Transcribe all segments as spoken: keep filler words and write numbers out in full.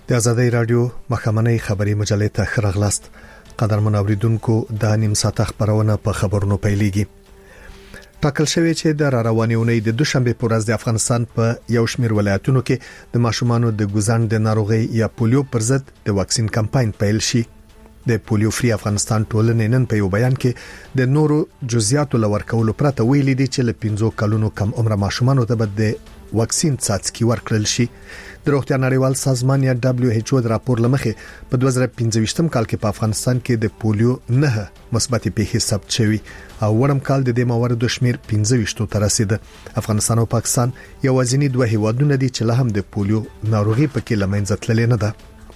د آزادۍ رادیو مخامنۍ خبري مجلې ته خرغلاست. قدرمن اوریدونکو د نیم ساعت خبرونه په خبرونو پیلېږي. ټاکل شوی چې د روانې اونۍ د دوشنبه پر ورځ د افغانستان په یو شمېر ولایتونو کې د ماشومانو د ګوزن د ناروغي یا پولیو پر ضد د واکسین کمپاین پیل شي. د پولیو فری افغانستان ټولنې نن په یو بیان کې د نورو جزئیاتو لور کولو پرته ویلي دي چې له پنځو کلونو کم عمر ماشومانو ته به د واکسین څاڅکي ورکړل شي. د روغتیا نړیوال سازمان یا دبليو ایچ او د راپور لمخې په دوه زره پنځه کال کې په افغانستان کې د پولیو نه مثبت پیښې ثبت شوي او وړم کال د دې مواردو شمیر پنځه ته رسیده. افغانستان او پاکستان یوازینی دوه هیوادونه دي چې له هم د پولیو ناروغي پکې لمنځه تللې نه ده.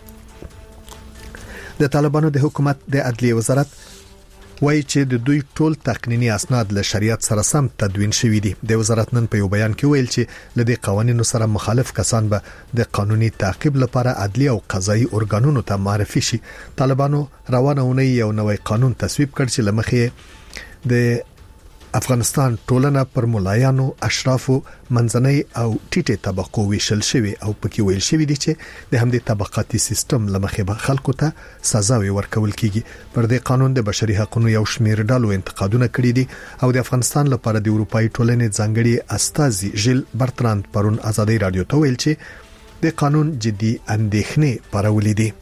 د طالبانو د حکومت د عدلیه وزارت وایي چې د دوی ټول تقنینی اسناد له شریعت سره سم تدوین شوي دي. د وزارت نن په یو بیان کې ویل چې له دې قوانینو سره مخالف کسان به د قانوني تعقیب لپاره عدلیه او قضایي ارګانونو ته معرفي شي. طالبانو روانه اونۍ یو نوې قانون تصویب کړ چې لمخې د افغانستان ټولنه پر ملایانو، اشرافو، منځنۍ او ټیټه طبقو ویشل شوی او پکې ویل شوی دي چې د همدې طبقاتي سیستم لمخې به خلکو ته سزاوي ورکول کیږي. پر دې قانون د بشري حقوقو یو شمېر ډالو انتقادونه کړي دي او د افغانستان لپاره د اروپאי ټولنې ځانګړي استازي ژیل برتراند پرون آزادۍ رادیو ته ویل چې د قانون جدي اندېښنې پارولې دي.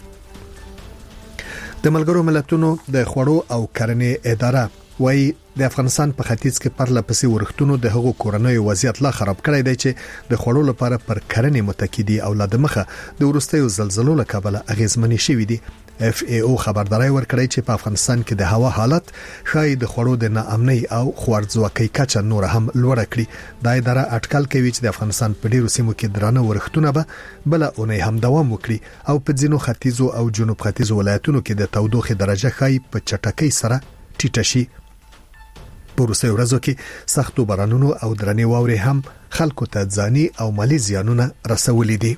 د ملګرو ملتونو د خوړو او کرنې اداره وای د افغانستان په ختیځ کې پرله پسې ورښتونو د هغو کورنۍ وضعیت لا خراب کړی دی چې د خوړو لپاره پر کرنې متکی دي او لا د مخه د ورستیو زلزلو له کبله اغیزمنې شوې دي. اف ای او خبرداري ورکړی چې په افغانستان کې د هوا حالت شاید د خوړو د ناامنۍ او خوارځواکۍ کچه نور هم لوړه کړي. دا اداره اټکل کوي چې د افغانستان په ډیرو سیمو کې درانه ورښتونه به بل اونۍ هم دوام وکړي او په ځینو ختیځو او جنوب ختیځو ولایتونو کې د تودوخې درجه خای په چټکۍ سره ټیټه شي. په روسي ورځو کې سختو بارانونو او درنې واورې هم خلکو ته ځاني او مالي زیانونه رسولي دي.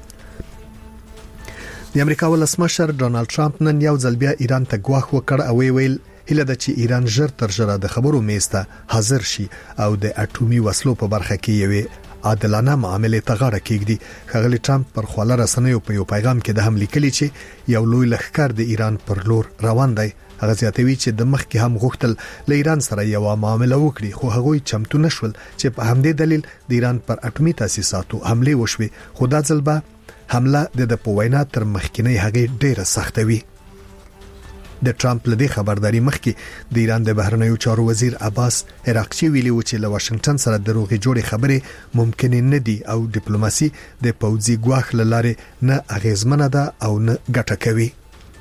د امریکا ولسمشر ډونالد ټرمپ نن یو ځل بیا ایران ته ګواښ وکړ او ویل هله د چې ایران ژر تر ژره د خبرو میز ته حاضر شي او د اټومي وسلو په برخه کې یوې عادلانه معاملې ته غاړه کېږدي. ښاغلی ټرمپ پر خواله رسنیو په یو پیغام کې د هم لیکلي چې یو لوی لښکر د ایران پر لور روان دی. هغه زیاتوي چې د مخ کې هم غوښتل له ایران سره یو معامله وکړي خو هغه چمتو نشول چې په همدې دلیل د ایران پر اټومي تاسیساتو حمله وشوي. خو دا ځل به حمله د د پوینا تر مخکینی هغه ډیره سخته وي. د ټرمپ لدی خبرداري مخکې د ایران د بهرنیو چارو وزیر عباس عراقچی ویلي و چې له واشنگټن سره د روغې جوړې خبرې ممکن نه دي او ډیپلوماسي د پوځي ګواښ لاره نه اغیزمنه ده او نه ګټه کوي.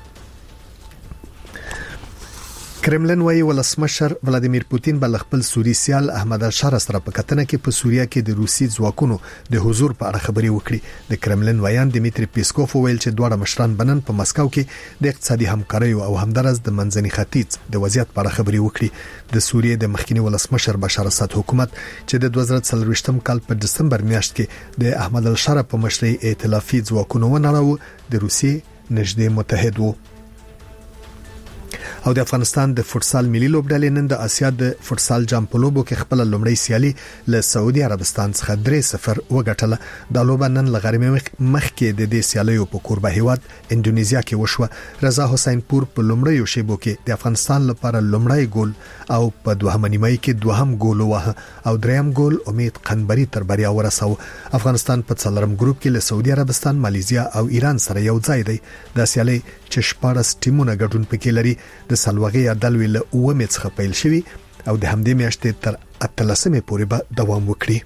کرملن وايي ولسمشر ولادیمیر پوتین بل خپل سوري سیال احمد الشار سره په کتنه کې په سوریه کې د روسي ځواکونو د حضور په اړه خبري وکړي. د کرملن ویان دمیتری پیسکوف ویل چې دواړه مشران بنن په مسکو کې د اقتصادي همکارۍ او همدارس د منځني ختیځ د وضعیت په اړه خبري وکړي. د سوریه د مخکنی ولسمشر بشار اسد حکومت چې د دوه زره څلور کال په دسمبر میاشت کې د احمد الشار په مشرۍ ائتلافي ځواکونو ونړاو د روسي نږدې متحد وو. او د افغانستان د فوتسال ملي لوبډلې نن د اسیا د فوتسال جام په لوبو کې خپل لومړی سیالي له سعودي عربستان څخه درې صفر وګټله. د لوبه نن لغړمې مخکې د دې سیالیو په کوربه هیواد انډونیزیا کې وشوه. رضا حسین پور په لومړیو شیبو کې د افغانستان لپاره لومړی ګول او په دوهمه نیمه کې دوهم ګول وه او دریم ګول امید قنبري تر بریا ورساو. افغانستان په څلورم ګروپ کې له سعودي عربستان، ماليزیا او ایران سره یو ځای دی. د سیالي چې شپږ ټیمونه ګډون پکې لري د سلوغي عدل ویل او مې څخه پیل شوی او د همدې میاشتې تر اتلسمې پورې به دوام وکړي.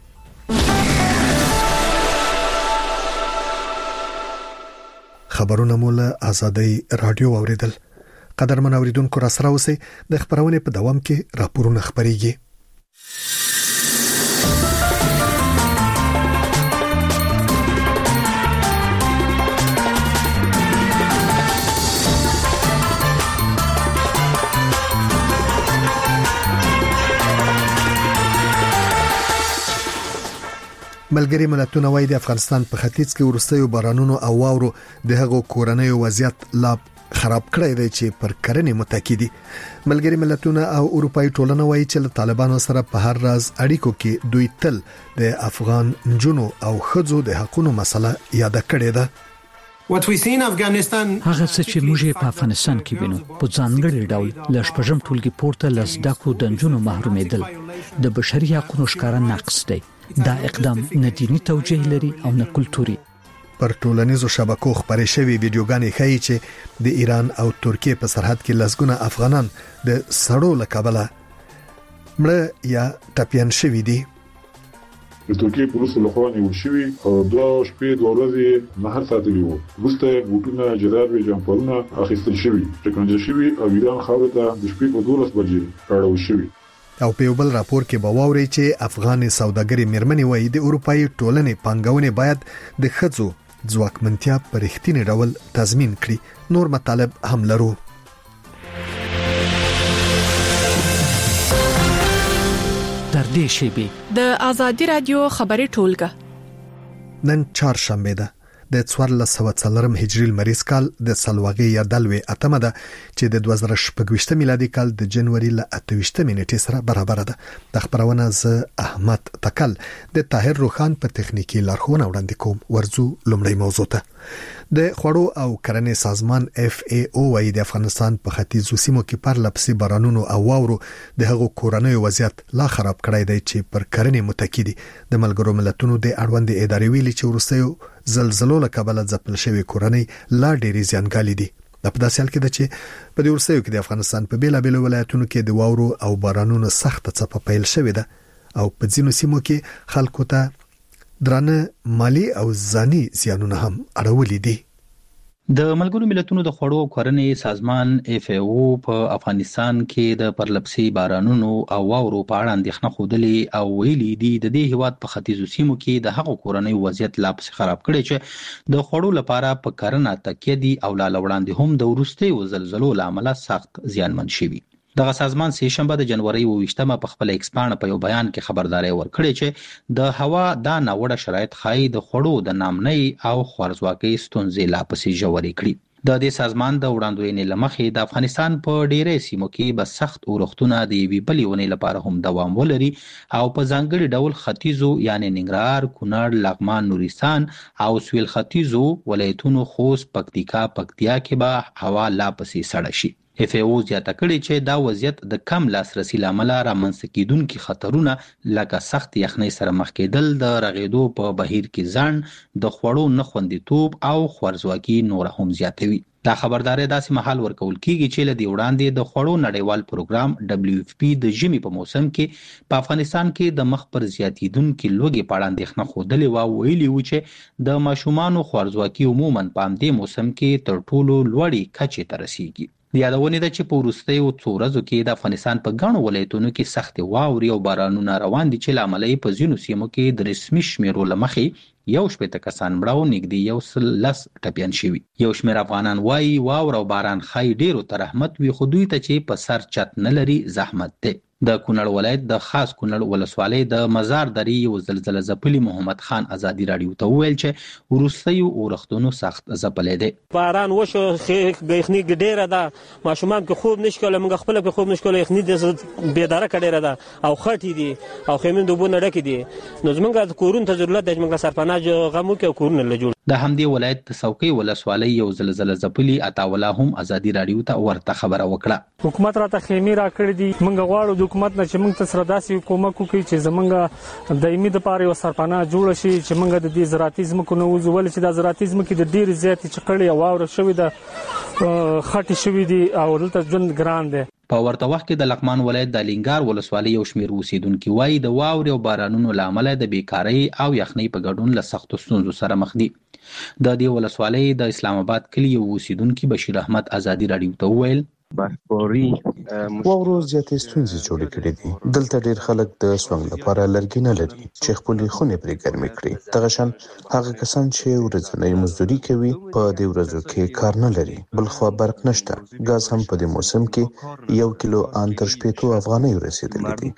خبرونه مول آزادۍ رادیو اوریدل. قدرمن اوریدونکو را سره اوسئ. د خبرونه په دوام کې راپورونه خبريږي. ملګری ملتونه وايي د افغانستان په ختیځ کې ورستیو بارانونو او واورو د هغو کورنیو وضعیت لا خراب کړی دی چې پر کرنې متکی دي. ملګری ملتونه او اروپאי ټولنه وايي چې له طالبانو سره په هر راز اړیکو کې دوی تل د افغان جنو او خځو د حقوقو مسله یاد کړې ده. What we see in Afghanistan هغه څه چې موږ په افغانستان کې وینو په ځانګړي ډول ل شپږم ټولګي پورته لس ډاکو د نجونو محرومېدل د بشري حقوقو ښکارا نقص دی. دا اقدام نه دیني توجیه لري او نه کلتوري. پر ټولنیزو شبکو خبرې شوی ویډیوګانې ښیي چې د ایران او ترکیه په سرحد کې لسګونه افغانان د سړو له کبله مړه یا ټپيان شوي دي. د ترکیه پولیسو لخوا نیول شوي او دوه شپې دوه ورځې مهار ساتلي وو. وروسته بوټونه، جرابې، جمپرونه اخیستل شوي، شکنجه شوي او ایران خاورې ته د شپې په دولس بجې راوړل شوي. او په یو بل راپور کې به واوري چې افغان سوداګري مېرمنې وایي د اروپאי ټولنې پانګونې باید د ښځو ځواکمنتیا په رښتینی ډول تضمین کړي. نور مطالب هم لرو. در دې شیبه د آزادی رادیو خبري ټولګه نن چهارشنبه ده د څوارلس سوه څلورم هجري لمریز کال د سلواغې یا دلوي اتمه ده چې د دوه زره شپږ میلادي کال د جنوري ل اته ویشت نیټې سره برابر ده. د خبرونه ز احمد تکل د طاهر روخان په تخنیکی لارښوونه وړاندې کوم. ورزو لومړی موضوع ته د خوړو او کرنې سازمان اف ای او وايي د افغانستان په ختیځو سیمو کې پر لپسي بارانونو او واورو د هغو کورنیو وضعیت لا خراب کړی دی چې پر کرنې متکی دي. د ملګرو ملتونو د اړوند ادارې ویلي چې ورسته زلزلو له کبله ځپل شوی کورنۍ لا ډېری زیانګالي دي. د په داسې حال کې ده چې په دې ورسته کې د افغانستان په بیلابېلو ولایتونو کې د واورو او بارانونو سخت څپه پیل شوې ده او په ځینو سیمو کې خلکو ته درانه مالی او ځاني زیانونه هم اړولي دي. د ملګرو ملتونو د خوړو او کرنې سازمان اف ای او په افغانستان کې د پرلپسي بارانونو او واورو په اړه اندېښنه خوده او ویلي دي د دې هیواد په ختیځو سیمو کې د هغو کورنۍ وضعیت لا پسې خراب کړي چې د خوړو لپاره په کرنه تکیه دي او لا وړاندې هم د وروستي زلزلو له امله سخت زیانمن شوي. دغه سازمان سه شنبه د جنوري اوویشتمه په خپل ایکس پاڼه په یو بیان کې خبرداري ورکړې چې د هوا دا ناوړه شرایط خای د خوړو د نامنۍ او خوارزواکۍ ستونزې لا پسې ژورې کړي. د دې سازمان د وړاندوینې لمخې د افغانستان په ډېرې سیمو کې به سخت اورښتونه د یوې بلې ونې لپاره هم دوام ولري او په ځانګړي ډول ختیځو یعنی ننګرهار، کونړ، لغمان، نورستان او سویل ختیځو ولایتونو خوست، پکتیکا، پکتیا کې به هوا لا پسې سړه شي. اف ای او زیاته کړي چې دا وضعیت د کم لاسرسي لامل رامنځته کیدونکي خطرونه لکه سخت یخنۍ سره مخ کېدل، د رغېدو په بهیر کې ځنډ، د خوړو نه خوندیتوب او خوارزواکي نور هم زیاتوي. دا خبرداري داسې مهال ورکول کیږي چې لدی وړاندې د خوړو نړیوال پروګرام دبليو اف پی د ژمي په موسم کې په افغانستان کې د مخ پر زیاتیدونکو لوګي په اړه اندېښنه خوده و ویلي و چې د ماشومان خوارزواکي عموما په همدې موسم کې تر ټولو لوړې کچې ته رسیږي. د یادونې ده چې په وروستیو څو ورځو کې د افغانستان په ګڼو ولایتونو کې سختې واورې او بارانونه روان دي چې له امله یې په ځینو سیمو کې د رسمي شمیرو له مخې یو شپېته کسان مړه او نږدې یو سل لس ټپیان شوي. یو شمېر افغانان وایي واوره او باران ښایي ډېرو ته رحمت وي، خو دوی ته چې په سر چت نه لري زحمت دی. د کونړ ولایت د خاص کونړ ولسوالۍ د مزار درې یو زلزله ځپلي محمد خان ازادي راډیو ته وویل چې وروستیو اورښتونو سخت ځپلی دی. باران وشو، یخني ډېره ده، ماشومان کې خوب نشي کولی، موږ خپله کې خوب نشي کولی، یخني بېدارکه ډېره ده او خټې دي او خیمې د اوبو نه ډکې دي. نو زموږ کورونو ته ضرورت دی چې موږ سرپناه غم وکړو او کورونه له جوړ. د همدې ولایت د څوکۍ ولسوالۍ یو زلزله ځپلي عطاوالله هم ازادي راډیو ته ورته خبره وکړه. حکومت راته خیمې راکړې دي، موږ غواړو د حکومت نه چې موږ ته سره داسې کومک وکړي چې زمونږ دایمي دپاره یو سرپناه جوړه شي چې موږ د دې زراعتي ځمکو نه وځو، ولې چې دا زراعتي ځمکې د ډېرې زیاتې چقړې او واوره شوې ده، خټې شوي دي او دلته ژوند ګران دی. په ورته وخت کې د لغمان ولایت د الینګار ولسوالۍ یو شمېر اوسیدونکي وایي د واورې او بارانونو له امله د بیکارۍ او یخنۍ په ګډون له سختو ستونزو سره مخ دي. د دې ولسوالۍ د اسلام آباد کلي یو اوسیدونکي بشیر احمد ازادي راډیو ته وویل برفباري واورو زیاتې ستونزې جوړې کړې دي. دلته ډېر خلک د سونګ لپاره لرګي نه لري چې خپلې خونې پرې ګرمې کړي. دغه شان هغه کسان چې ورځنۍ مزدوري کوي په دې ورځو کې کار نه لري. بلخوا برق نشته. ګاز هم په دې موسم کې یو کیلو ان تر شپېتو افغانۍ رسیدلی دي.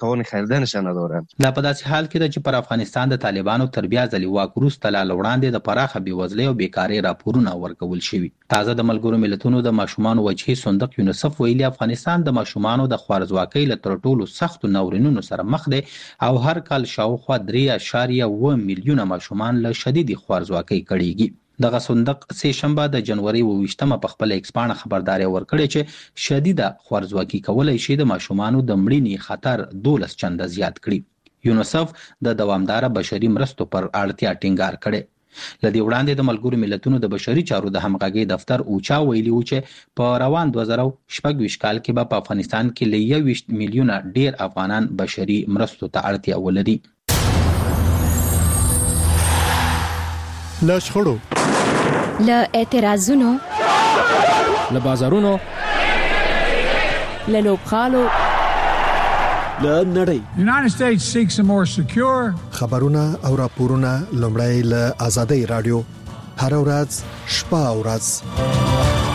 لا په داسې حال کې ده چې پر افغانستان د طالبانو تر بیا ځلې واک وروسته لا وړاندې د پراخه بېوزلۍ او بیکارۍ راپورونه ورکول شوي. تازه د ملګرو ملتونو د ماشومانو وجهي صندوق یونیسف ویلي افغانستان د ماشومانو د خوارزواکۍ له تر ټولو سختو ناورینونو سره مخ دی او هر کال شاوخوا درې اعشاریه اوه میلیونه ماشومان له شدیدې خوارزواکۍ کړېږي. دغه صندوق سه شنبه د جنوري اوویشتمه په خپل ایکس پاڼه خبرداري ورکړې چې شدیده خوارځواکي کولای شي د ماشومانو د مړینې خطر دولس چنده زیات کړي. یونیسف د دوامدار بشري مرستو پر اړتیا ټینګار کړي. لدی وړاندې د ملګرو ملتونو د بشري چارو د همغږي دفتر اوچا ویلي و چې په روان دوه زره شپږ کال کې به په افغانستان کې ل یوویشت میلیونه ډیر افغانان بشري مرستو ته اړتیا ولري. له شخړو، له اعتراضونو، له بازارونو، له لوبغالو، له نړۍ. United States seeks a more secure. خبرونه او راپورونه لومړی له آزادۍ رادیو هر ورځ شپه او ورځ.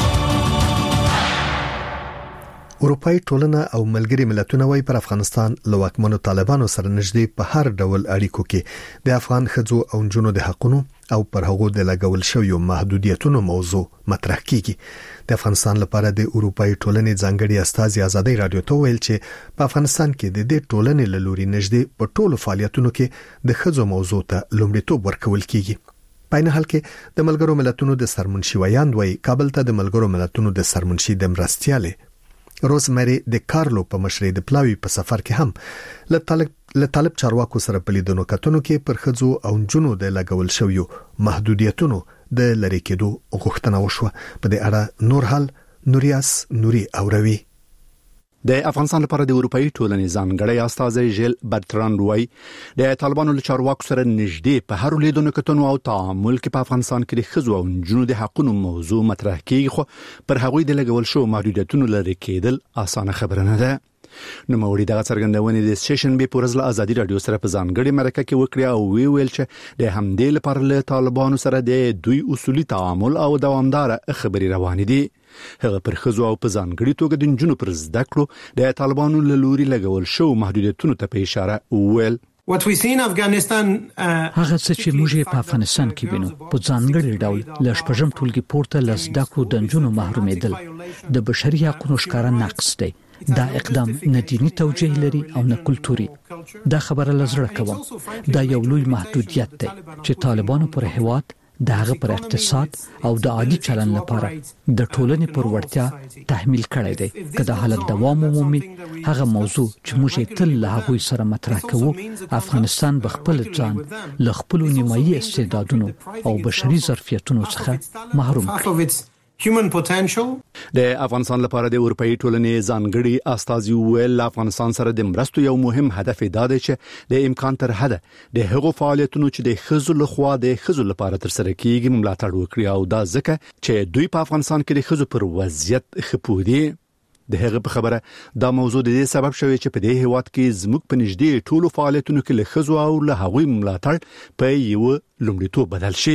اروپאי ټولنه او ملګري ملتونه وايي پر افغانستان له واکمنو طالبانو سره نږدې په هر ډول اړیکو کې د افغان ښځو او نجونو د حقوقو او پر هغو د لګول شویو محدودیتونو موضوع مطرح کیږي. د افغانستان لپاره د اروپאי ټولنې ځانګړي استازي آزادۍ رادیو ته ویل چې په افغانستان کې د دې ټولنې له لوري نږدې په ټولو فعالیتونو کې د ښځو موضوع ته لومړیتوب ورکول کیږي. په نه حال کې د ملګرو ملتونو د سرمنشي ویاند وایي کابل ته د ملګرو ملتونو د سرمنشي د مرستياله روزمری د کارلو په مشرۍ د پلاوی په سفر کې هم له طالب له طالب چارواکو سره په لیدنو کتنو کې پر ښځو او نجونو د لګول شویو محدودیتونو د لری کېدو غوښتنه وشوه. په دې اړه نور حل نوریاس نوري اوروي. د افغانستان لپاره د اروپאי ټولنې ځانګړی استازی ژیل برتران روي د طالبانو له چارواکو سره نږدې په هر لیدونو کتنو او تعامل کې په افغانستان کې د ښځو او نجونو د حقوقو موضوع مطرح کیږي، خو پر هغوی د لګول شو محدودیتونو لري کېدل اسانه خبره نه ده. نو موري دغه څرګندونې د سټیشن به پورزله ازادي رادیو سره په ځانګړي مرکه کې وکړه او وی ویل چې د همدې لپاره له طالبانو سره د دوی اصولي تعامل او دوامدار خبري روان دي. هغه پر ښځو او په ځانګړي توګه د نجونو پر زده کړو د طالبانو له لوري لګول شو محدودیتونو ته په اشاره ویل. What we see in Afghanistan هغه څه چې موږ په افغانستان کې وینو په ځانګړي ډول ل شپږم ټولګي پورته لسدکو د نجونو محرومېدل د بشري حقوقو ښکارا نقص دی. دا اقدام نه دینی توجیه لري او نه کلتوري. دا خبره لزړه کوم دا یو لوی محدودیت دی چې طالبانو پر هواد د هغه پر اقتصاد او د عادي چلن لپاره د ټولنې پر وړتیا تحمیل کړی دی. کله حالت دوام ومومي هغه موضوع چې موږ تل له هغه سره مطرح کوو افغانستان بخپل ځان له خپل نیمایي استعدادونو او بشري ظرفیتونو څخه محروم کړي. human potential. د افغانستان لپاره د اروپאי ټولنې ځانګړي استازي ویل افغانستان سره د مرستو یو مهم هدف دا دی چې د امکان تر حده د هغو فعالیتونو چې د ښځو لخوا د ښځو لپاره تر سره کیږي ملاتړ وکړي او دا ځکه چې دوی په افغانستان کې د ښځو پر وضعیت خپودي. د هغه په خبره دا موضوع د دې سبب شوی چې په دې هیواد کې زموږ په نږدې ټولو فعالیتونو کې له ښځو او له هغوی ملاتړ په یو لومړیتوب بدل شي.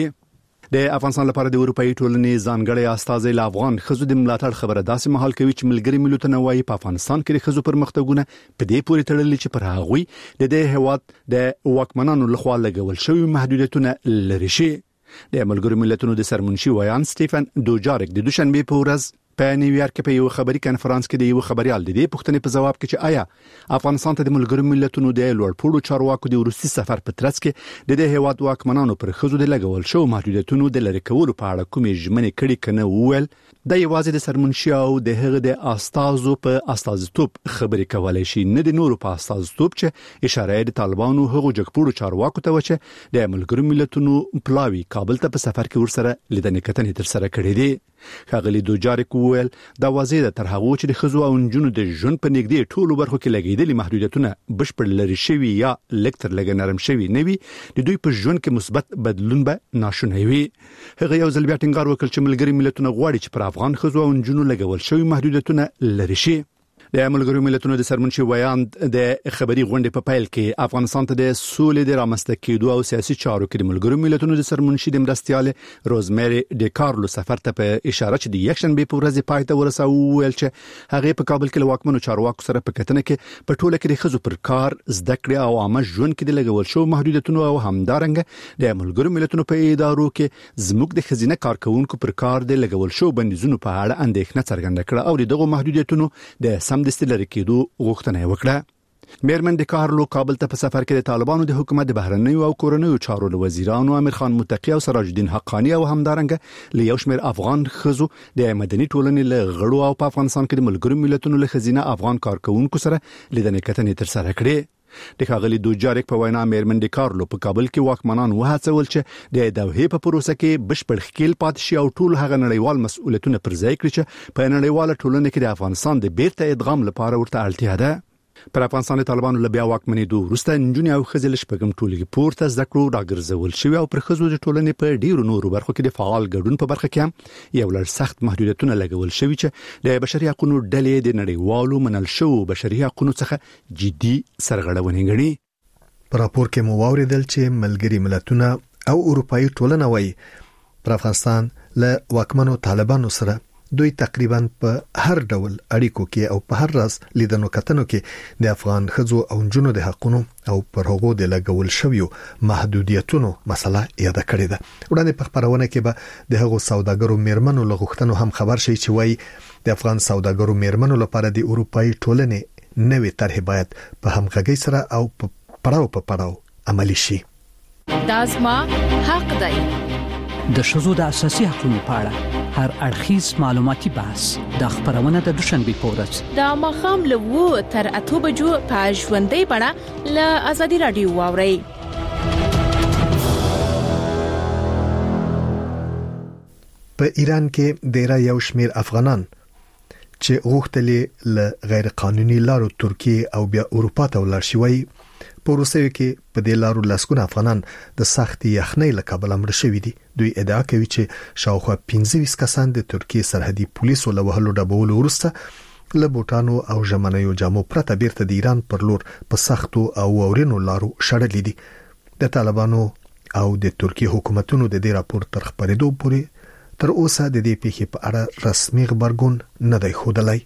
د افغانستان لپاره د اروپאי ټولنې ځانګړي استازي له افغان ښځو د ملاتړ خبره داسې مهال کوي چې ملګري ملتونه وايي په افغانستان کې د ښځو پرمختګونه په دې پورې تړلي چې پر هغوی د دې هیواد د واکمنانو لخوا لګول شوی محدودیتونه لري شي. د ملګرو ملتونو د سرمنشي ویان سټیفن دوجارک د دوشنبه په ورځ په نیویارک کې په یو خبري کانفرنس کې د یو خبريال د دې پوښتنې په جواب کې چې آیا افغانستان ته د ملګرو ملتونو د لوړپوړو چارواکو د روسي سفر په ترڅ کې د دې هیواد واکمنانو پر ښځو د لګول شو محدودیتونو د لری کولو په اړه کومې ژمنې کړي کنه وویل د یوازې د سرمنشي او د هغه د استازو په استازیتوب خبرې کولای شي نه د نورو په استازیتوب چې اشاره د طالبانو هغو جګپوړو چارواکو ته وچه د ملګرو ملتونو پلاوی کابل ته په سفر کې ورسره لیدنې کتنې تر سره کړې دي. خاغلی دوجارک ویل دا واضح ده تر هغه چې د ښځو او نجونو د ژوند په نږدې ټولو برخو کې لګیدلي محدودیتونه بشپړ لري شوی یا لکتر لګ نرم شوی نه وي د دوی په ژوند کې مثبت بدلون به ناشونی وي. هغه یو ځل بیا ټینګار وکړ چې ملګري ملتونه غواړي چې پر افغان ښځو او نجونو لګول شوی محدودیتونه لري شي. د ملګرو ملتونو د سرمنشي ویاند د خبري غونډې په پیل کې افغانستان ته د سولې د رامنځته کېدو او سیاسي چارو کې د ملګرو ملتونو د سرمنشي د مرستياله روزمری د کارلو سفر ته په اشاره چې د یکشنبه په ورځ پای ته ورساو ویل چې هغه په کابل کې واکمنو چارواکو سره په کتنه کې په ټوله کې د ښځو پر کار زده کړې او عامه ژوند کې د لګول شو محدودیتونو او همدارنګ د ملګرو ملتونو په ادارو کې زموږ د خزینه کارکونکو پر کار د لګول شو بندیزونو په اړه اندېښنه څرګنده کړه او دغه محدودیتونو د سم دستي لري کېدو غوښتنه وکړه. میرمن د کارلو کابل ته په سفر کې د طالبانو د حکومت د بهرنیو او کورنیو چارو وزیرانو امیر خان متقی او سراج الدین حقانی او همدارنګه له یو شمېر افغان خزو د مدني ټولنې له غړو او په افغانستان کې د ملګرو ملتونو له خزینه افغان کارکونکو سره لیدنې کتنې تر سره کړې. د ښاغلي دوجاریک په وینا میرمن د کارلو په کابل کې واکمنان وهڅول چې د دوحې په پروسه کې بشپړ ښکیل پاتې شي او ټول هغه نړیوال مسؤلیتونه پر ځای کړي چې په نړیواله ټولنه کې د افغانستان د بیرته ادغام لپاره ورته اړتیا ده. پر افغانستان د طالبانو له بیا واکمنېدو وروسته نجونې او ښځې له شپږم ټولګي پورته زده کړو راګرځول شوي او پر ښځو د ټولنې په ډیرو نورو برخو کې د فعال ګډون په برخه کې هم یو لړ سخت محدودیتونه لګول شوي چې د بشري حقوقو ډلې د نړیوالو منل شوو بشري حقوقو څخه جدي سرغړونې ګڼي. په راپور کې مو واوریدل چې ملګري ملتونه او اروپאי ټولنه وايي پر افغانستان له واکمنو طالبانو سره دوی تقریبا په هر ډول اړیکو کې او په هر راز لیدنو کتنو کې د افغان خزو او جنونو د حقونو او پر هغو د لګول شویو محدودیتونو مسله یاد کړې ده. وړاندې په خبرونه کې به د هغو سوداګرو میرمنو لغښتنو هم خبر شي چې وايي د افغان سوداګرو میرمنو لپاره د اروپאי ټولنې نوې طرح باید په همغږي سره او په پړاو په پړاو عملی شي. دازما حق دی. د شذو د اساسي حقوقو په اړه هر اړخیز معلوماتي بحث د خبرونه د دوشنبه په ورځ د مخام له وو تر اته بجو په ژوندۍ بڼه له ازادي رادیو واوري. په ایران کې ډیر یو شمیر افغانان چې غوښتل له غیر قانوني لارو ترکیه او بیا اروپا ته ولاړ شي په روسیه کې په دې لارو لاسکونه افغانان د سختي یخنۍ له کبله مړ شوي دي. دوی ادعا کوي چې شاوخوا پنځه ویشت کسان د ترکیه سرحدي پولیسو له وهلو ډبولو وروسته له بوټانو او ژمنیو جامو پرته بیرته د ایران پر لور په سختو او اورینو لارو شړلې دي. د طالبانو او د ترکیه حکومتونو د دې راپور تر خبرېدو پورې تر اوسه د دې پیښې په اړه رسمي خبرګون نه دی ښودلی.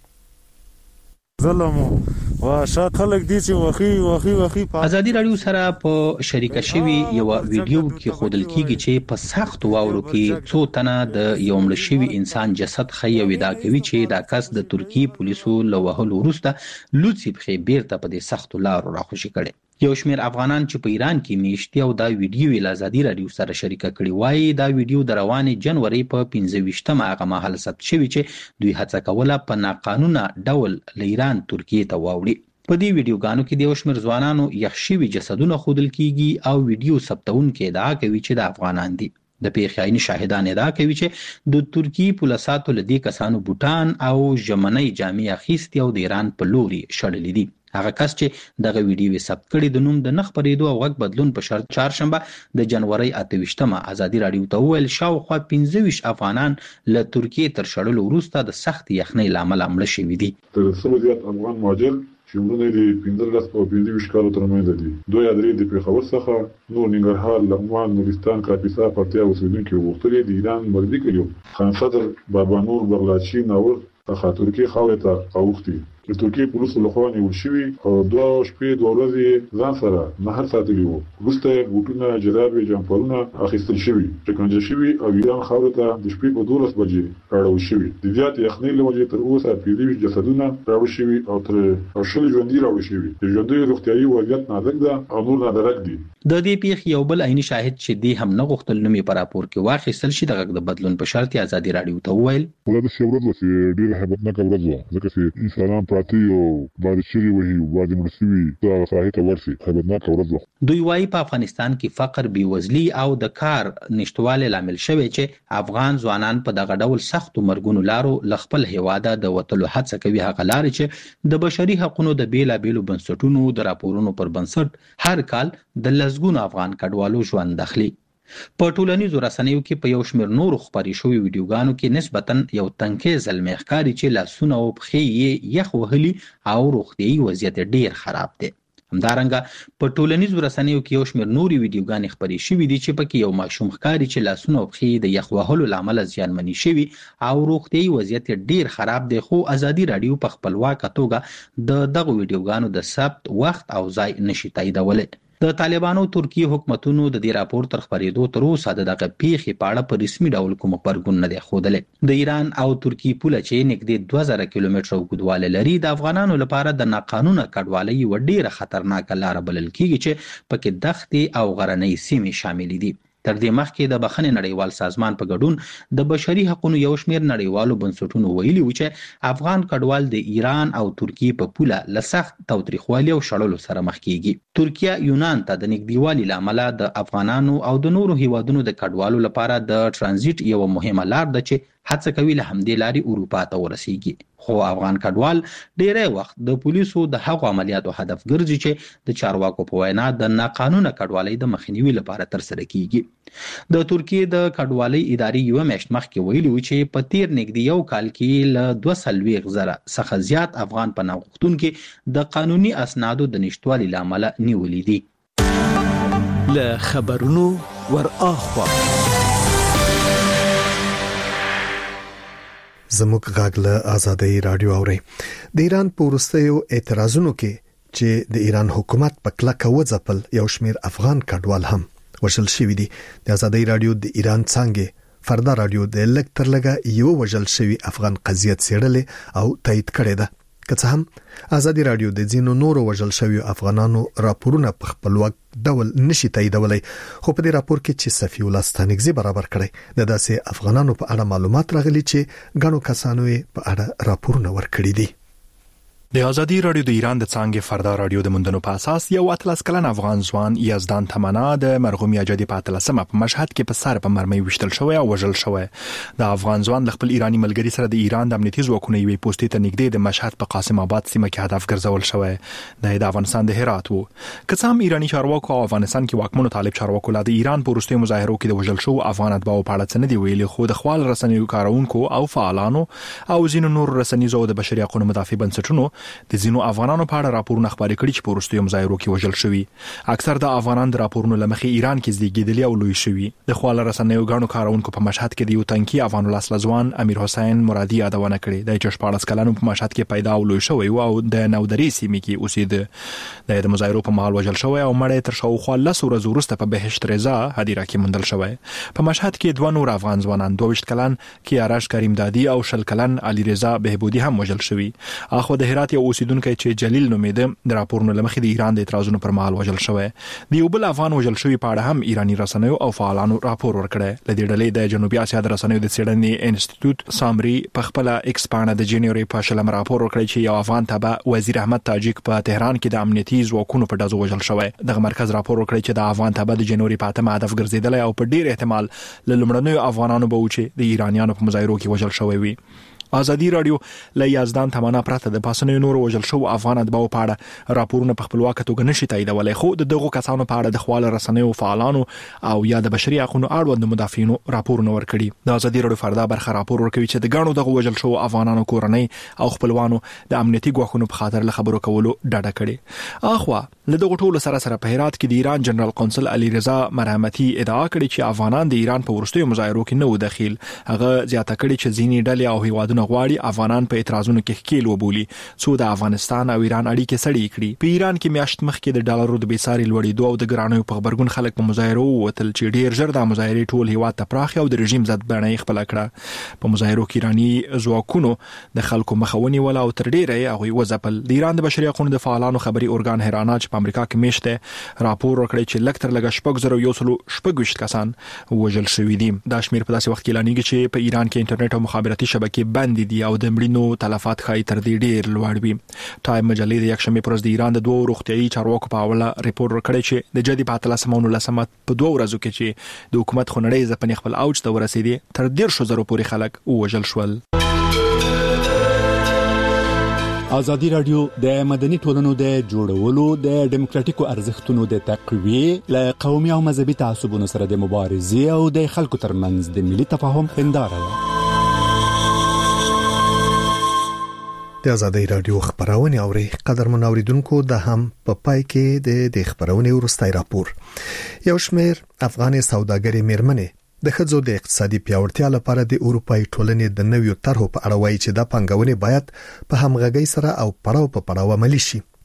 ظلم او شات خلک دي چې وخی وخی وخی ازادي رادیو سره په شریکه شوی یو ویډیو کې خودل کیږي چې په سخت واورو کې څو تنه د یو مړ شوی انسان جسد خي ودا کوي چې دا کس د ترکیه پولیسو له وهلو وروسته لوڅي په بیرته په دې سخت لارو راخوشي کړي. یو شمیر افغانان چې په ایران کې میشتي او دا ویډیو له ازادي رادیو سره شریکه کړي وایي دا ویډیو د روانې جنوري په پنځه ویشتمه هغه مهال ثبت شوی چې دوی هڅه کوله په ناقانونه ډول له ایران ترکیه ته واوړي. په دې ویډیوګانو کې د یو شمیر ځوانانو یخ شوي جسدونه ښودل کیږي او ویډیو ثبتونکي ادعا کوي چې د افغانان دي. د پیښې عیني شاهدان ادعا کوي چې د ترکیه پولیساتو له دې کسانو بوټان او ژمنۍ جامې اخیستي او د ایران په لوري شړلې دي. هغه کس چې دغه ویډیو ثبت کړي د نوم د نخ پرېدو او غږ بدلون په شرط چهارشنبه د جنوري اته ویشتمه ازادي رادیو ته ویل شاوخوا پنځه ویشت افغانان له ترکیه تر شړلو وروسته د سخت یخنۍ لامل مړه شوي دي. تر څو زیات افغان مهاجر چې عمرونه یې پنځلس او پنځه ویشت کالو ترمنځ دي. دوی درې د پیښور څخه نور ننګرهار، لغمان، نورستان، کاپیسا، پکتیا اوسېدونکي وغوښتل دي ایران مرګ کړي. خان صدر، بابا نور، بغلاچی، ناور څخه ترکیه خاورې ته اوښتي. د ترکیه پولیسو لخوا نیول شوي او دوه شپې دوه ورځې ځان سره نهر ساتلي وو. وروسته یې بوټونه، جرابې، جمپرونه اخیستل شوي، شکنجه شوي او ایران خاورې ته د شپې په دولس بجې راوړل شوي. د زیاتې یخنۍ له وجې تر اوسه پنځه ویشت جسدونه راوړل شوي او تر شل ژوندي راوړل شوي. د ژوندیو روغتیایي وضعیت نازک ده او نور نادرک دي. د دې پیښې یو بل عیني شاهد چې دی هم نه غوښتل نومي په راپور کې واخیستل شي د غږ د بدلون په شرط ازادي رادیو ته وویل ولدا څه ورځ وسی ډیره هیبتناکه ورځ وه ځکه چې انسانان پراته یو باندې شری وهي باندې مرسوي دا صحیح ورسي هیبتناکه ورځ وه. دوی وايي په افغانستان کې فقر، بیوزلي او د کار نشټواله لامل شوی چې افغان ځوانان په دغه ډول سختو مرګونو لارو ل خپل هیواده د وټلو هڅه کوي. هغه لارې چې د بشري حقوقو د بیلابېلو بنسټونو د راپورونو پر بنسټ هر کال د لزګونو افغان کډوالو ژوند داخلي. په ټولنیزو رسنیو کې په یو شمېر نورو خبري شوی ویډیوګانو کې نسبتاً یو تنکي زلمی ښکاري چې لاسونه او پښې یې یخ وهلي او روغتیایي وضعیت ډیر خراب دی. همدارنګه په ټولنیزو رسنیو کې یو شمېر نوري ویډیوګانې خبري شوي دي چې پکې یو ماشوم ښکاري چې لاسونه او پښې د یخ وهلو لامل زیانمنې شوي او روغتیایي وضعیت ډیر خراب دی. خو ازادي رادیو په خپلواکه توګه د دغه ویډیوګانو د ثبت وخت او ځای نشي تاییدولی. د طالبانو ترکی حکومتونو د دې راپور تر خبرېدو تر اوسه دغه پیښې په اړه په رسمي ډول کوم خبرګون نه دی ښودلی. د ایران او ترکی پوله چې نږدې دوه زره کیلومتره اوږدوالی لري د افغانانو لپاره د ناقانونه کډوالۍ یوه ډېره خطرناکه لاره بلل کیږي چې پکې دښتې او غرنۍ سیمې شاملې دي. تر دې مخکې د بخښنې نړیوال سازمان په ګډون د بشري حقوقو یو شمېر نړیوالو بنسټونو ویلي و چې افغان کډوال د ایران او ترکیې په پوله له سخت تاوتریخوالي او شړلو سره مخ کیږي. ترکیه یونان ته د نږدېوالي له امله د افغانانو او د نورو هیوادونو د کډوالو لپاره د ترانزیت یوه مهمه لار ده چې هڅه کوي له همدې لارې اروپا ته ورسیږي. خو افغان کډوال ډېری وخت د پولیسو د هغو عملیاتو هدف ګرځي چې د چارواکو په وینا د ناقانونه کډوالۍ د مخنیوي لپاره ترسره کیږي. د ترکیې د کډوالۍ ادارې یوه میاشت مخکې ویلي و چې په تیر نږدې یو کال کې له دوه څلوېښت زره څخه زیات افغان پناه غوښتونکي د قانوني اسنادو د نشتوالي له امله نیولي دي. له خبرونو ور اخوا زموږ غږ له آزادۍ رادیو اوري. د ایران په وروستیو اعتراضونو کې چې د ایران حکومت په کلکه وځپل یو شمېر افغان کډوال هم وژل شوي دي. د آزادۍ رادیو د ایران څانګې فردا رادیو د لږ تر لږه یو وژل شوي افغان قضیه څېړلې او تایید کړې ده. که څه هم آزادۍ رادیو د ځینو نورو وژل شویو افغانانو راپورونه په خپلواک ډول نشي تاییدولای، خو په دې راپور کې چې صفي الله ستانکزي برابر کړی د داسې افغانانو په اړه معلومات راغلي چې غنو کسانو په اړه راپورونه ورکړي دي. د آزادی رادیو د ایران د څانګې فردا رادیو د مندنو په اساس یو اتلس کلن افغان ځوان یزدان تمنا د مرحوم یاجدي په اتلسمه په مشهد کې په سر په مرمۍ وشتل شوی او وژل شوی. د افغان ځوان د خپل ایرانی ملګری سره د ایران د امنیتي ځواکونو یوې پوسټې ته نږدې د مشهد په قاسم آباد سیمه کې هدف ګرځول شوی. د افغانستان د هرات وو. که څه هم ایرانی چارواکو او افغانستان کې واکمنو طالب چارواکو له ایران په وروستیو مظاهرو کې د وژل شو افغان اتباعو په اړه څه نه دی ویلي، خو د خپل رسنیو کارونکو او فعالانو او ځینو نور رسنیزو د بشري حقوقو مدافع بنسټونو د ځینو افغانانو په اړه راپورونه خبرې کړي چې په وروستیو مظاهرو کې وژل شوي. اکثر د افغانان د راپورونو لمخې ایران کې زیږیدلي او لوی شوي. د خپل رسنیو غاڼو کارونکو په مشهد کې د یو تنکي افغان لاسلزوان امیر حسین مرادي یادونه کړې د چې شپاړس کلنو په مشهد کې پیدا او لوی شوی او د نودري سیمې کې اوسېد. د مظاهرو په مهال وژل شوی او مړی تر شاوخوا لس ورځې وروسته په بهشت رضا هدیره کې موندل شوی. په مشهد کې دوه نور افغان ځوانان دوه ویشت کلن کیارش کریم دادی او شل کلن علي رضا بهبودي هم وژل شوی. اخو د هرات یو اوسیدونکو چې جلیل نومیده د راپورونو لمخې د ایران د اعتراضونو پر مهال وژل شوی. د یو بل افغان وژل شوی په اړه هم ایرانی رسنیو او فعالانو راپور ورکړی. لدې ډلې د جنوبي اسیا د رسنیو د څېړنې انسټیټیوټ سامري په خپل ایکس باندې د جنوري په شلم راپور ورکړی چې یو افغان تبع وزیر احمد تاجک په تهران کې د امنیتي ځواکونو په ډزو وژل شوی. دغه مرکز راپور ورکړی چې د افغان تبع د جنوري په اتمه هدف ګرځیدلی او په ډیر احتمال له لومړنیو افغانانو به و چې د ایرانیانو په مظاهرو کې وژل شوی وي. آزادی رادیو له یزدان تمنا پرته د پاسنیو نور وژل شو افغان اتباعو په اړه راپورونه په خپلواک توګه نشي تاییدولای، خو د دغو کسانو په اړه د خپل رسنیو فعالانو او یا د بشري حقوقو اړوند مدافعینو راپورونه ورکړي. د آزادی رادیو فردا برخه راپور ورکوي چې د غاڼو دغه وژل شو افغانانو کورنۍ او خپلوانو د امنیتي ګواښونو په خاطر له خبرو کولو ډډه کړي. اخوا له دغه ټولو سره سره په هرات کې د ایران جنرال قونسل علي رضا مرحمتي ادعا کړې چې افغانان د ایران په ورستیو مظاهرو کې نه و داخل. هغه زیاته کړې چې ځینې ډلې او هیوادونه غواړي افغانان په اعتراضونو کې ښکیل وبولي څو د افغانستان او ایران اړیکې سړې کړي. په ایران کې میاشت مخکې د ډالرو د بیساري لوړېدو او د ګرانیو په خبرګون خلک په مظاهرو ووتل چې ډیر ژر د مظاهرې ټول هیواد ته پراخي او د رژیم ضد بڼه یې خپله کړه. په مظاهرو کې ایراني ځواکونو د خلکو مخه ونیوله او تر ډیره یې هغوی وځپل. د ایران د بشري حقوقو د فعالانو خبري ارګان هرانا چې په امریکا کې میشته راپور ورکړی چې لږ تر لږه شپږ زره یو سلو شپږ ویشت کسان وژل شوي دي. دا شمیر په داسې وخت کې اعلانېږي چې په ایران کې انټرنیټ او مخابراتي شبکې بندې دي او د مړینو تلفات خای تر دې ډیر لوړ وي. ټایم مجلې د یکشنبه پر ورځ د ایران د دوه روغتيایي چارواکو په حواله ریپورت ورکړی چې د جدي په اتلسمه او نولسمه په دوه ورځو کې چې د حکومت خونړۍ ځپنې خپل اوج ته ورسېدې تر ډیر شو زرو پورې خلک وژل شول. آزادی رادیو د مدني ټولنو د جوړولو د ډیموکراټیکو ارزښتونو د تقویې له قومي او مذهبي تعصبونو سره د مبارزې او د خلکو ترمنځ د ملي تفاهم هنداره ده. د آزادۍ رادیو خبرونه اوري قدرمن اوریدونکو د هم په پای کې د د خبرونه ورستای راپور. یو شمېر افغان سوداګري میرمنې د خځو د اقتصادي پیاوړتیا لپاره د اروپאי ټولنې د نویو طرحو په اړه وایي چې د پنګونې باید په همغږۍ سره او پړاو په پړاو عملي شي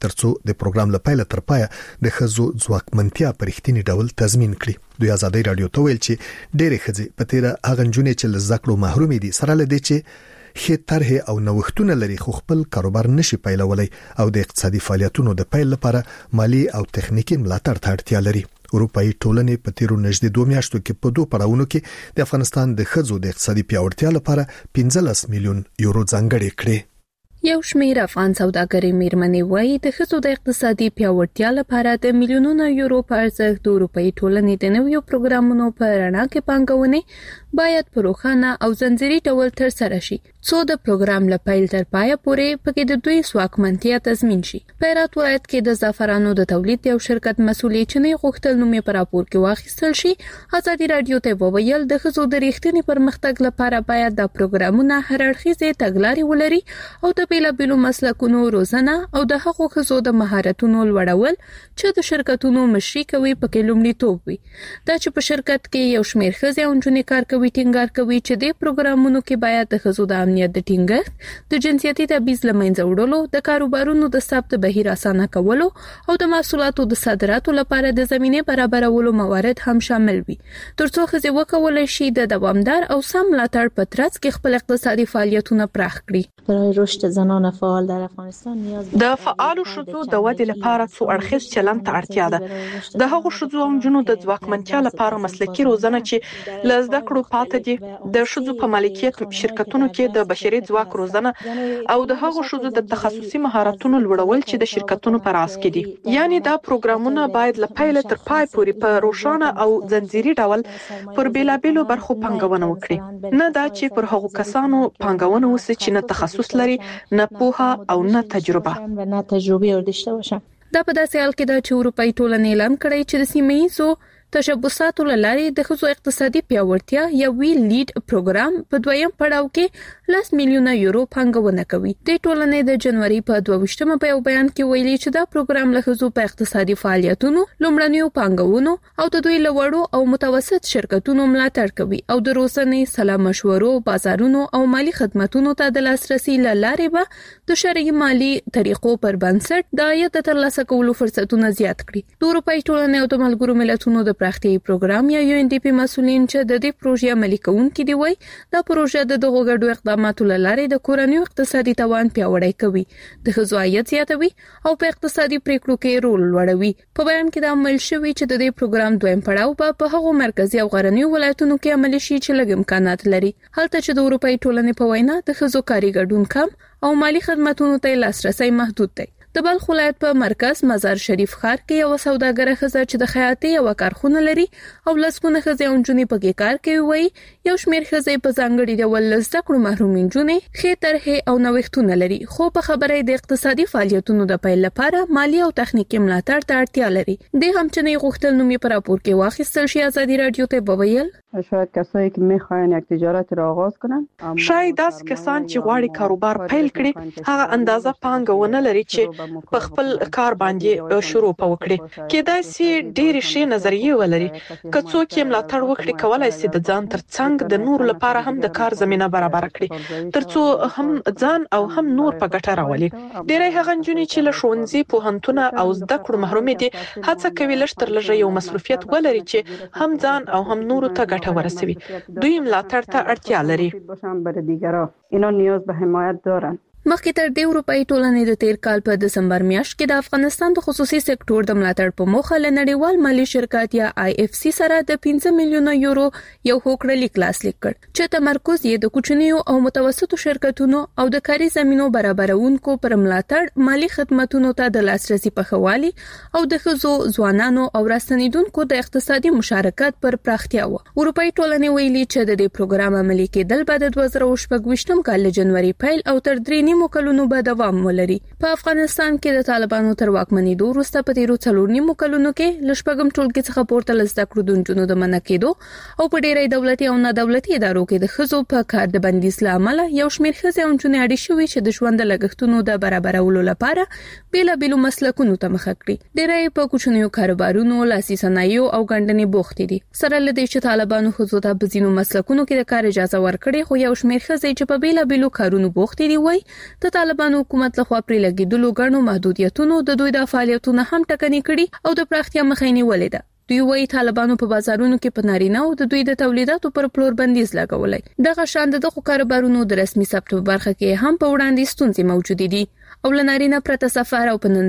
ترڅو د پروګرام لپاره تر پایه د خزو ځواکمنتیا پرختنی ډول تضمین کړي دوی ازادي رادیو ته ویل چې ډېرې خزي په تیر هغه جنونه چې لزکړو محروم دي سره لدی چې خې طرح او نوښتونه لري خو خپل کاروبار نشي پیلولای او د اقتصادي فعالیتونو د پیل لپاره مالی او تخنیکی ملاتړ ته اړتیا لري اروپאי ټولنې په تیرو نږدې دوه میاشتو کې په دوه پړاوونو کې د افغانستان د خزو د اقتصادي پیاوړتیا لپاره پنځلس میلیون یورو ځانګړي کړي یو شمېر افغان سوداګرې میرمنې وایي د خزو د اقتصادي پیاوړتیا لپاره د میلیونونو یورو په ارزښت د اروپאי ټولنې د نویو پروګرامونو په رڼا کې پانګونه باید په روښانه او ځنځیري ډول تر سره شي څو د پروګرام لپاره تر پایه پورې پکې د دوی ځواکمنتیا تضمین شي په هرات ولایت کې د زعفرانو د تولید یو شرکت مسؤلیت چنې غوښتل نو مې پر راپور کې واخیستل شي ازادي رادیو ته وویل د خزو د ریښتینی پرمختګ لپاره باید د پروګرامونو هر اړخیزه تګلارې ولري او د بیلابیلو مسلکونو روزنه او د هغو خزو د مهارتونو لوړول چې د شرکتونو مشري کوي پکې لومړیتوب وي دا چې په شرکت کې یو شمېر خزې او جنې کار کوي ټینګار کوي چې د پروګرامونو کې باید د خزو د امنیت د ټینګښت د جنسیتي تبعیض لمنځه وړلو د کاروبارونو د ثبت بهیر اسانه کولو او د محصولاتو د صادراتو لپاره د زمینه برابرولو موارد هم شامل وي ترڅو خزې وکولای شي د دوامدار او سم ملاتړ په ترڅ کې خپل اقتصادي فعالیتونه پراخ کړي برای رشد زنان فعال در افغانستان نیاز د فعالو شذو د ودې لپاره څو اړخیز چلند ته اړتیا ده د هغو شذو او جنو د ځواکمنتیا لپاره مسلکي روزنه چې لزده کړو پاتې دي د شذو په مالکیت شرکتونو کې د بشري ځواک روزنه او د هغو شذو د تخصصي مهارتونو لوړول چې د شرکتونو پر اس کې دي یعنی دا پروګرامونه باید له پیل تر پای پورې په روښانه او ځنځیري ډول پر بیلابیلو برخو پنګونه وکړي نه دا چې پر هغو کسانو پنګونه وسي چې نه تخصص لري نه پوهه او نه تجربه نه تجربه ورشته باشه دا په داسې حال کې د اروپאי ټولنې اعلان کړی چې د سیمه‌ایزو تشبثاتو لاري د خصوصي اقتصادي پیاوړتیا یا وی لیډ پروګرام په دویم پړاو کې لاس میلیونه یورو پنګونه کوي د ټولنې د جنوري په دوه په یو بیان کې ویلي چې دا پروګرام له خصوصي په اقتصادي فعالیتونو لومړنیو پنګونو او د دوی لوړو او متوسط شرکتونو ملاتړ کوي او د روزنې سلا مشورو بازارونو او مالی خدماتونو ته د لاسرسي لاري به د شرعي مالی طریقو پر بنسټ د عاید ترلاسه کولو فرصتونه زیات کړي د اروپאי ټولنې او د ملګرو ملتونو د پراختیايي پروګرام یا یو ان ډي پی مسولین چې د دې پروژې عملي کوونکي دی وای دا پروژه د دغو ګډو اقداماتو لاره د کورنیو اقتصادي توان پیاوړی کوي د خزو عاید زیاتوي او په اقتصادي پریکړو کې رول لوړوي په بیان کې دا عمل شوی چې د دې پروګرام دویم پړاو په هغو مرکزی او غرنیو ولایتونو کې عملي شي چې لږ امکانات لري هلته چې د اروپאי ټولنې په وینا د خزو کاري ګډون کم او مالی خدماتونو ته لاسرسي محدود دی د بلخ ولایت په مرکز مزار شریف ښار کې یو سوداګر خزه چې د خیاطۍ او کارخونه لري او لسګونه خزه اونجونی په کې کار کوي وای یو شمیر خزه په ځانګړي ډول لزدکړو محرومین جونې خې طرح او نوښتونه لري خو په خبره د اقتصادي فعالیتونو د پیل لپاره مالی او تخنیکی ملاتړ ته اړتیا لري د هم چې نه غوښتل نو می پر راپور کې واخیستل شي ازادي رادیو ته وویل شاید کسایی که میخواین یک تجارت را آغاز کنن شاید داس کسان چې غواړي کاروبار پیل کړي هغه اندازه پانګونه لري چې په خپل کار باندې شروع وکړي کېدای شي ډېر شي نظریه ولري که څوک یې ملاتړ وکړي کولای شي د ځان ترڅنګ د نور لپاره هم د کار زمينه برابر کړي ترڅو هم ځان او هم نور په ګټه راولي ډېری هغه جنې چې له ښوونځي پوهنتونه او زده کړو محروم دي هڅه کوي لږ تر لږه یو مسؤلیت ولري چې هم ځان او هم نور ته ورسوي دوی ملاتړ ته اړتیا لري اینا نیاز به حمایت دارن مخکې تر دې اروپאי ټولنې د تیر کال په دسمبر میاشت کې د افغانستان د خصوصي سکتور د ملاتړ په موخه له نړیوال مالی شرکت یا آی اف سی سره د پنځه میلیونه یورو یو هوکړه لیک لیک کړ چې تمرکز یې د کوچنیو او متوسطو شرکتونو او د کاري زمينو برابرونکو پر ملاتړ مالی خدماتو ته د لاسرسي په خوالي او د خزو ځوانانو او راستنیدونکو د اقتصادي مشارکت پر پراختیا و اروپאי ټولنې ویلي چې د دې پروګرام عملي کېدل بعد د دوه زره شپږ کال له جنوري پیل او تر درې نیمو کلونو به دوام ولري په افغانستان کې د طالبانو تر واکمنۍ وروسته په تیرو څلور نیمو کلونو کې لشپګم ټولګي څخه پورته لزده کړو دونجونو د منکېدو او په ډېرې دولتي او نه دولتي ادارو کې د خزو په کار د بندیز لامل یو شمېر خزې اونجونې اړې شوې چې د ژوند لګښتونو د برابرولو لپاره بیل بیل مسلکونو ته مخ کړي ډېرې په کوچنیو کاروبارونو لاسي صنایعو او ګڼډنې بوختې دي سره لدې چې طالبانو خزو ته بزینو مسلکونو کې د کار اجازه ورکړي خو یو شمېر خزې چې په بیل بیل کارونو بوختې دي وای د طالبانو حکومت لخوا پرې لګیدلو غنو محدودیتونو د دوی د فعالیتونو هم ټکنۍ کړي او د پراختیا مخینه ولیده. دوی وایي طالبانو په بازارونو کې په نارینه او د دوی د تولیداتو پر پلور بندیز لګولای. دغه شان د دغه کاروبارونو د رسمي ثبت په برخه کې هم په وړاندې ستونزې موجود دي او لنارینه پرته سفر او په